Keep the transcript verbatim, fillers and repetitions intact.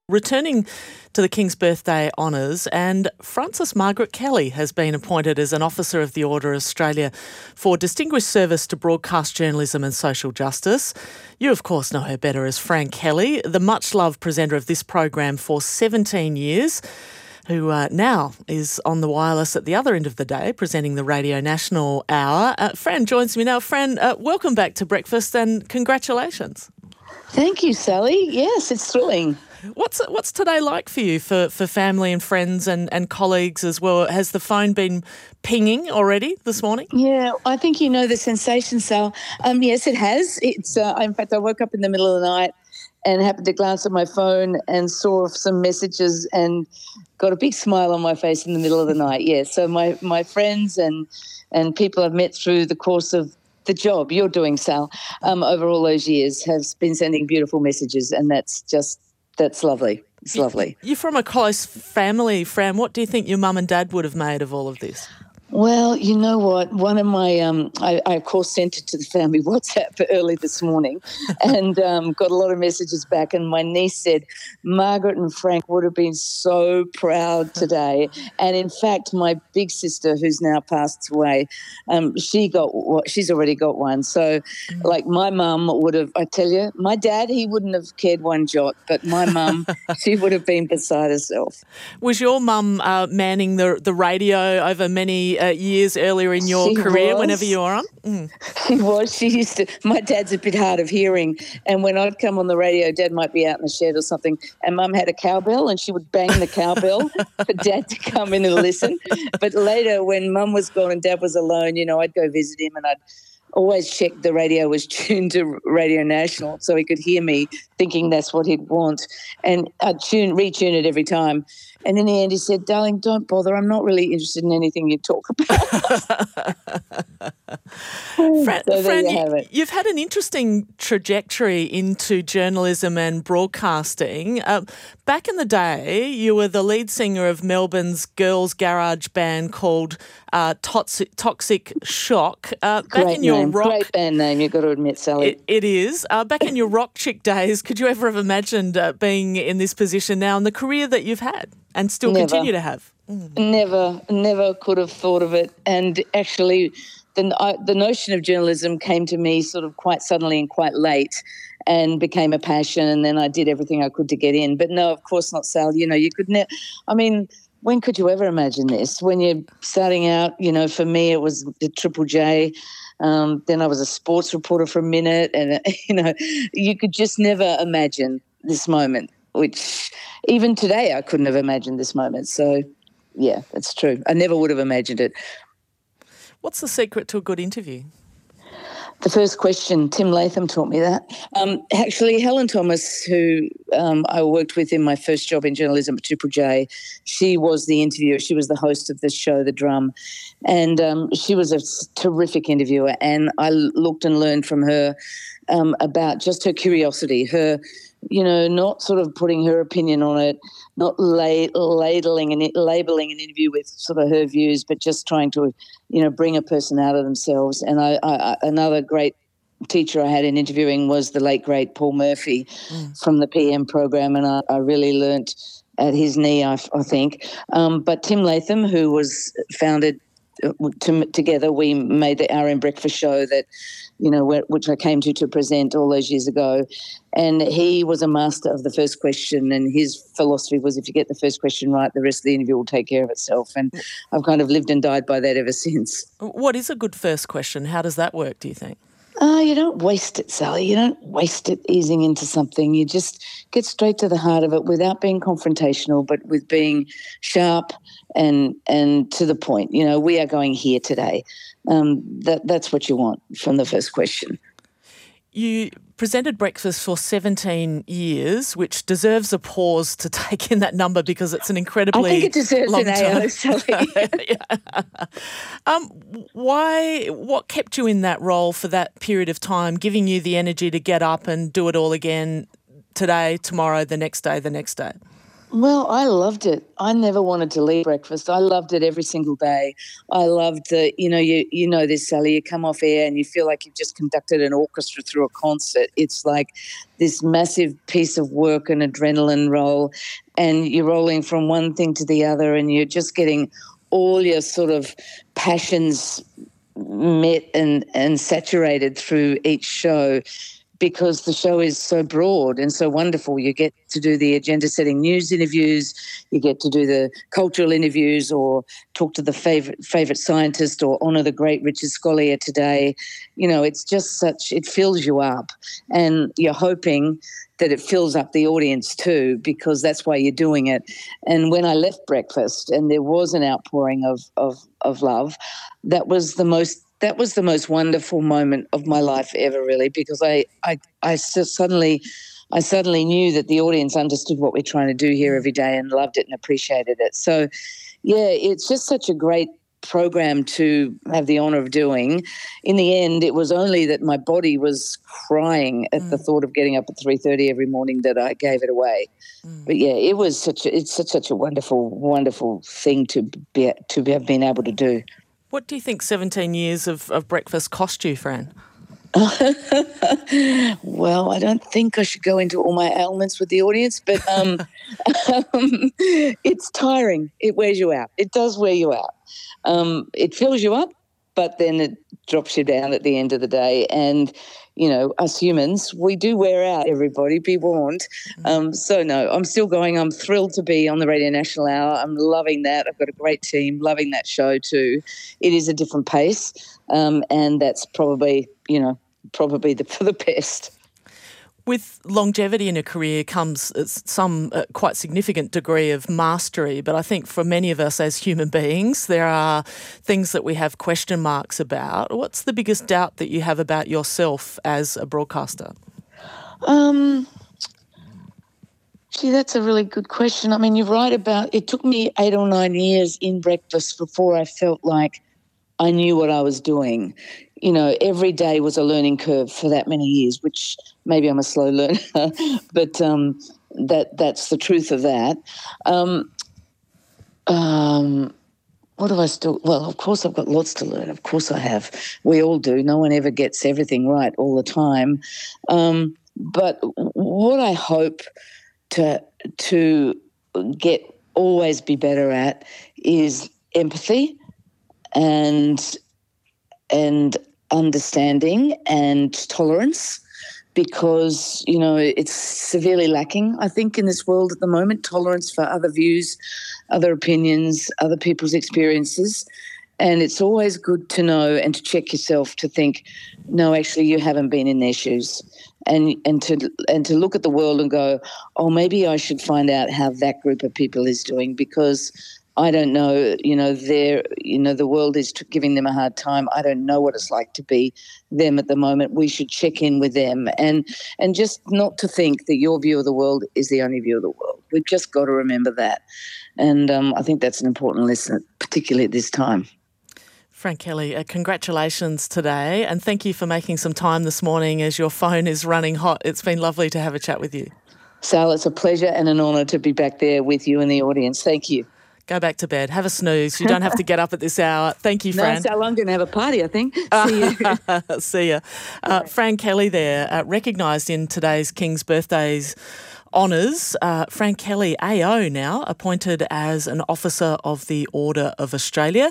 Returning to the King's Birthday honours, and Frances Margaret Kelly has been appointed as an Officer of the Order of Australia for distinguished service to broadcast journalism and social justice. You, of course, know her better as Fran Kelly, the much-loved presenter of this program for seventeen years, who uh, now is on the wireless at the other end of the day, presenting the Radio National Hour. Uh, Fran joins me now. Fran, uh, welcome back to Breakfast and congratulations. Thank you, Sally. Yes, it's thrilling. What's what's today like for you, for, for family and friends and, and colleagues as well? Has the phone been pinging already this morning? Yeah, I think you know the sensation, Sal. Um, yes, it has. It's uh, in fact, I woke up in the middle of the night and happened to glance at my phone and saw some messages and got a big smile on my face in the middle of the night. Yeah, so my, my friends and and people I've met through the course of the job you're doing, Sal, um, over all those years have been sending beautiful messages, and that's just That's lovely. It's lovely. You're from a close family, Fran. What do you think your mum and dad would have made of all of this? Well, you know what? One of my, um, I, I of course sent it to the family WhatsApp early this morning and um, got a lot of messages back. And my niece said, Margaret and Frank would have been so proud today. And in fact, my big sister, who's now passed away, um, she got, she's already got one. So mm. like my mum would have, I tell you, my dad, he wouldn't have cared one jot, but my mum, she would have been beside herself. Was your mum uh, manning the, the radio over many Uh, years earlier in your she career was. whenever you were on? Mm. She was. She used to, my dad's a bit hard of hearing, and when I'd come on the radio, Dad might be out in the shed or something, and Mum had a cowbell and she would bang the cowbell for Dad to come in and listen. But later when Mum was gone and Dad was alone, you know, I'd go visit him and I'd always check the radio was tuned to Radio National so he could hear me, thinking that's what he'd want. And I'd tune, retune it every time. And in the end he said, darling, don't bother. I'm not really interested in anything you talk about. Fran, so Fran you you, have it. You've had an interesting trajectory into journalism and broadcasting. Uh, back in the day, you were the lead singer of Melbourne's girls' garage band called uh, Toxic, Toxic Shock. Uh, back Great in your name. rock, Great band name, you've got to admit, Sally. It, it is. Uh, back in your rock chick days, could you ever have imagined uh, being in this position now and the career that you've had and still Never. continue to have? Mm. Never, never could have thought of it. And actually, the, I, the notion of journalism came to me sort of quite suddenly and quite late and became a passion, and then I did everything I could to get in. But no, of course not, Sal. You know, you could never, I mean, when could you ever imagine this? When you're starting out, you know, for me it was the Triple J. Um, then I was a sports reporter for a minute, and, you know, you could just never imagine this moment, which even today I couldn't have imagined this moment. So, yeah, that's true. I never would have imagined it. What's the secret to a good interview? The first question, Tim Latham taught me that. Um, actually, Helen Thomas, who um, I worked with in my first job in journalism at Triple J, she was the interviewer. She was the host of the show, The Drum, and um, she was a terrific interviewer, and I looked and learned from her um, about just her curiosity, her, you know, not sort of putting her opinion on it, not la- ladling and labelling an interview with sort of her views, but just trying to, you know, bring a person out of themselves. And I, I, another great teacher I had in interviewing was the late, great Paul Murphy mm. from the P M program, and I, I really learnt at his knee, I, I think. Um, but Tim Latham, who was founded To, together, we made the R M Breakfast show that, you know, where, which I came to to present all those years ago. And he was a master of the first question, and his philosophy was if you get the first question right, the rest of the interview will take care of itself. And I've kind of lived and died by that ever since. What is a good first question? How does that work, do you think? Uh, you don't waste it, Sally. You don't waste it easing into something. You just get straight to the heart of it without being confrontational, but with being sharp and and to the point. You know, we are going here today. Um, that that's what you want from the first question. You presented Breakfast for seventeen years, which deserves a pause to take in that number because it's an incredibly I think it deserves long an time. A O, Sally. yeah. um, why? What kept you in that role for that period of time, giving you the energy to get up and do it all again today, tomorrow, the next day, the next day? Well, I loved it. I never wanted to leave breakfast. I loved it every single day. I loved the, you know, you you know this, Sally, you come off air and you feel like you've just conducted an orchestra through a concert. It's like this massive piece of work and adrenaline roll, and you're rolling from one thing to the other, and you're just getting all your sort of passions met and, and saturated through each show, because the show is so broad and so wonderful. You get to do the agenda-setting news interviews, you get to do the cultural interviews, or talk to the favourite favourite scientist, or honour the great Richard Scolyer today. You know, it's just such, it fills you up, and you're hoping that it fills up the audience too, because that's why you're doing it. And when I left breakfast and there was an outpouring of of, of love, that was the most That was the most wonderful moment of my life ever, really, because I, I, I suddenly, I suddenly knew that the audience understood what we're trying to do here every day and loved it and appreciated it. So, yeah, it's just such a great program to have the honour of doing. In the end, it was only that my body was crying at mm. the thought of getting up at three thirty every morning that I gave it away. Mm. But yeah, it was such a, it's such such a wonderful, wonderful thing to be to have been able to do. What do you think seventeen years of, of breakfast cost you, Fran? Well, I don't think I should go into all my ailments with the audience, but um, um, it's tiring. It wears you out. It does wear you out. Um, it fills you up, but then it drops you down at the end of the day. And, you know, us humans, we do wear out, everybody, be warned. Um, so, no, I'm still going. I'm thrilled to be on the Radio National Hour. I'm loving that. I've got a great team, loving that show too. It is a different pace, um, and that's probably, you know, probably the, for the best. With longevity in a career comes some uh, quite significant degree of mastery, but I think for many of us as human beings, there are things that we have question marks about. What's the biggest doubt that you have about yourself as a broadcaster? Um, gee, that's a really good question. I mean, you're right about, it took me eight or nine years in breakfast before I felt like I knew what I was doing. You know, every day was a learning curve for that many years, which maybe I'm a slow learner, but um, that that's the truth of that. Um, um, what do I still – well, of course I've got lots to learn. Of course I have. We all do. No one ever gets everything right all the time. Um, but what I hope to to get always be better at is empathy and and understanding and tolerance, because, you know, it's severely lacking, I think, in this world at the moment, tolerance for other views, other opinions, other people's experiences. And it's always good to know and to check yourself to think, no, actually you haven't been in their shoes. And and to and to look at the world and go, oh, maybe I should find out how that group of people is doing, because I don't know, you know, they're, you know, the world is giving them a hard time. I don't know what it's like to be them at the moment. We should check in with them, and and just not to think that your view of the world is the only view of the world. We've just got to remember that. And um, I think that's an important lesson, particularly at this time. Fran Kelly, uh, congratulations today, and thank you for making some time this morning as your phone is running hot. It's been lovely to have a chat with you. Sal, it's a pleasure and an honour to be back there with you and the audience. Thank you. Go back to bed. Have a snooze. You don't have to get up at this hour. Thank you, Fran. No, Sal, I'm going to have a party, I think. See you. See ya. Uh, Fran Kelly there, uh, recognised in today's King's Birthdays honours. Uh, Fran Kelly, A O now, appointed as an Officer of the Order of Australia.